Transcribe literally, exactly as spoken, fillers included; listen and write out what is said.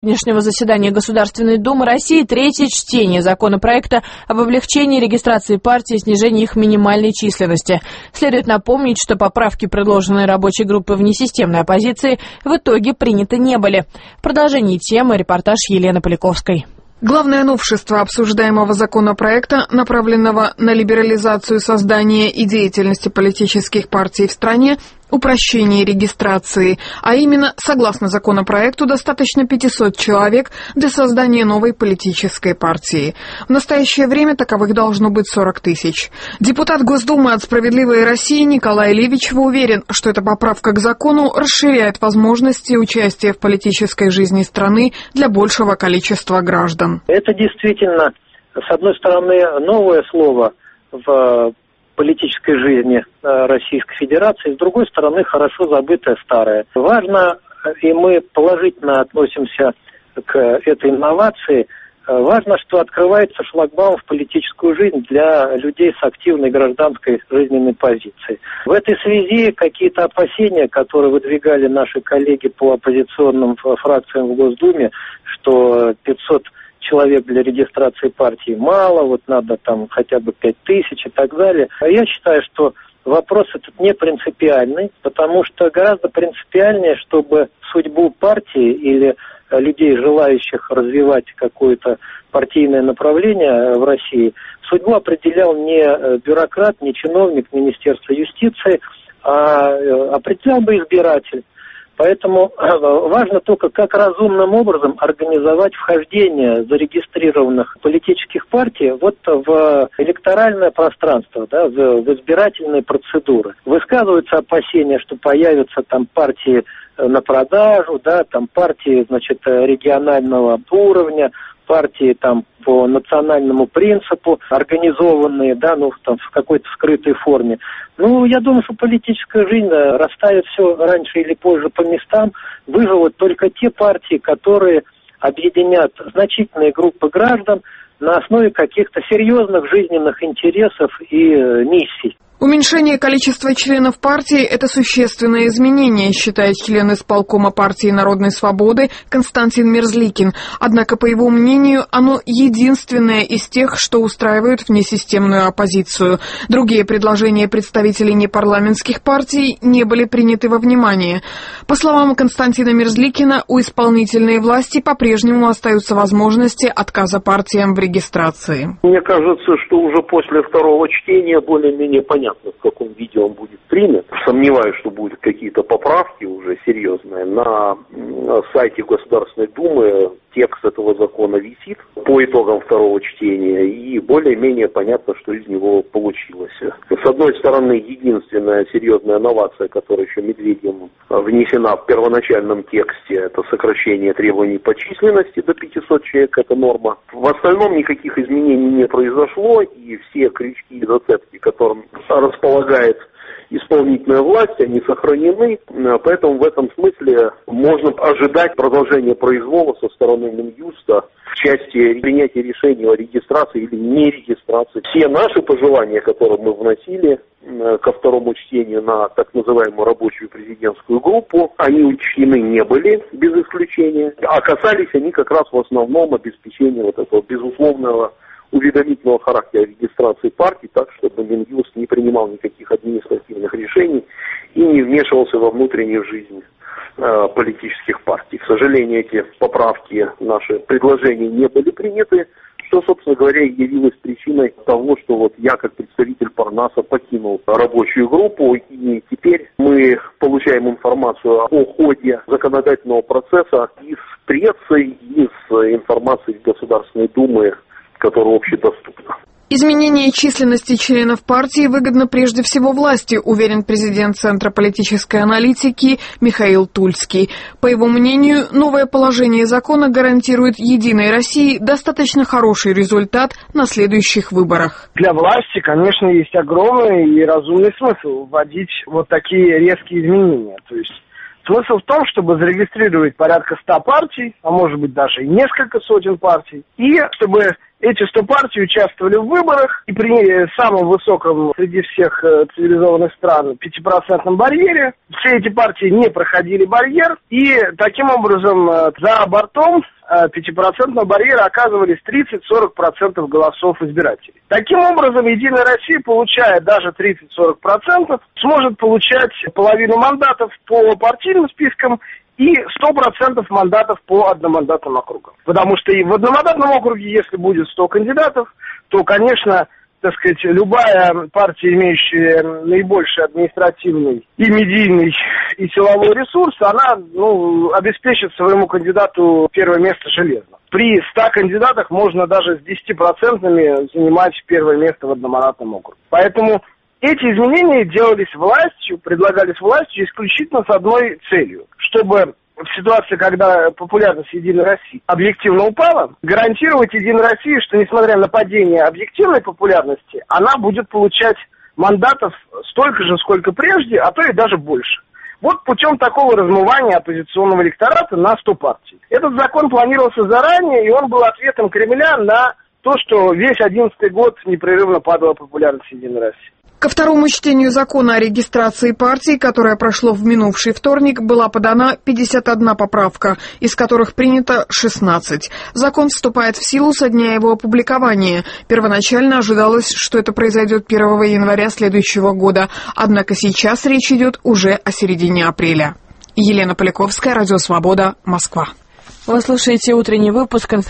сегодняшнего заседания Государственной Думы России третье чтение законопроекта об облегчении регистрации партий и снижении их минимальной численности. Следует напомнить, что поправки, предложенные рабочей группой внесистемной оппозиции, в итоге приняты не были. В продолжении темы репортаж Елены Поляковской. Главное новшество обсуждаемого законопроекта, направленного на либерализацию создания и деятельности политических партий в стране, упрощение регистрации, а именно, согласно законопроекту, достаточно пятисот человек для создания новой политической партии. В настоящее время таковых должно быть сорок тысяч. Депутат Госдумы от «Справедливой России» Николай Левичев уверен, что эта поправка к закону расширяет возможности участия в политической жизни страны для большего количества граждан. Это действительно, с одной стороны, новое слово в политической жизни Российской Федерации, с другой стороны, хорошо забытое старое. Важно, и мы положительно относимся к этой инновации, важно, что открывается шлагбаум в политическую жизнь для людей с активной гражданской жизненной позицией. В этой связи какие-то опасения, которые выдвигали наши коллеги по оппозиционным фракциям в Госдуме, что пятьсот человек для регистрации партии мало, вот надо там хотя бы пять тысяч и так далее. А я считаю, что вопрос этот не принципиальный, потому что гораздо принципиальнее, чтобы судьбу партии или людей, желающих развивать какое-то партийное направление в России, судьбу определял не бюрократ, не чиновник Министерства юстиции, а определял бы избиратель. Поэтому важно только, как разумным образом организовать вхождение зарегистрированных политических партий вот в электоральное пространство, да, в, в избирательные процедуры. Высказываются опасения, что появятся там партии на продажу, да, там партии, значит, регионального уровня, партии там по национальному принципу, организованные, да, ну, там, в какой-то скрытой форме. Ну, я думаю, что политическая жизнь расставит все раньше или позже по местам, выживут только те партии, которые объединят значительные группы граждан на основе каких-то серьезных жизненных интересов и э, миссий. Уменьшение количества членов партии – это существенное изменение, считает член исполкома партии Народной свободы Константин Мерзликин. Однако, по его мнению, оно единственное из тех, что устраивают внесистемную оппозицию. Другие предложения представителей непарламентских партий не были приняты во внимание. По словам Константина Мерзликина, у исполнительной власти по-прежнему остаются возможности отказа партиям в регистрации. Мне кажется, что уже после второго чтения более-менее понятно, в каком виде он будет принят. Сомневаюсь, что будут какие-то поправки уже серьезные. На сайте Государственной Думы текст этого закона висит по итогам второго чтения, и более-менее понятно, что из него получилось. С одной стороны, единственная серьезная новация, которая еще Медведевым внесена в первоначальном тексте, это сокращение требований по численности до пятисот человек, это норма. В остальном никаких изменений не произошло, и все крючки и зацепки, которым располагает исполнительная власть, они сохранены, поэтому в этом смысле можно ожидать продолжения произвола со стороны Минюста в части принятия решений о регистрации или нерегистрации. Все наши пожелания, которые мы вносили ко второму чтению на так называемую рабочую президентскую группу, они учтены не были, без исключения, а касались они как раз в основном обеспечения вот этого безусловного уведомительного характера регистрации партий, так, чтобы Минюст не принимал никаких административных решений и не вмешивался во внутреннюю жизнь э, политических партий. К сожалению, эти поправки, наши предложения не были приняты, что, собственно говоря, и явилось причиной того, что вот я, как представитель Парнаса, покинул рабочую группу, и теперь мы получаем информацию о ходе законодательного процесса из прессы, из информации Государственной Думы, которая общедоступна. Изменение численности членов партии выгодно прежде всего власти, уверен президент Центра политической аналитики Михаил Тульский. По его мнению, новое положение закона гарантирует «Единой России» достаточно хороший результат на следующих выборах. Для власти, конечно, есть огромный и разумный смысл вводить вот такие резкие изменения. То есть смысл в том, чтобы зарегистрировать порядка ста партий, а может быть даже и несколько сотен партий, и чтобы Эти сто партий участвовали в выборах и при самом высоком среди всех цивилизованных стран пятипроцентном барьере. Все эти партии не проходили барьер, и таким образом за бортом пятипроцентного барьера оказывались тридцать-сорок процентов голосов избирателей. Таким образом, Единая Россия, получая даже тридцать-сорок процентов, сможет получать половину мандатов по партийным спискам и сто процентов мандатов по одномандатным округам. Потому что и в одномандатном округе, если будет сто кандидатов, то, конечно, так сказать, любая партия, имеющая наибольший административный и медийный и силовой ресурс, она ну, обеспечит своему кандидату первое место железно. При ста кандидатах можно даже с десятипроцентными занимать первое место в одномандатном округе. Поэтому эти изменения делались властью, предлагались властью исключительно с одной целью, чтобы в ситуации, когда популярность Единой России объективно упала, гарантировать Единой России, что несмотря на падение объективной популярности, она будет получать мандатов столько же, сколько прежде, а то и даже больше. Вот путем такого размывания оппозиционного электората на сто партий. Этот закон планировался заранее, и он был ответом Кремля на то, что весь одиннадцатый год непрерывно падала популярность Единой России. Ко второму чтению закона о регистрации партий, которое прошло в минувший вторник, была подана пятьдесят одна поправка, из которых принято шестнадцать. Закон вступает в силу со дня его опубликования. Первоначально ожидалось, что это произойдет первого января следующего года, однако сейчас речь идет уже о середине апреля. Елена Поляковская, Радио Свобода, Москва. Вы слушаете утренний выпуск.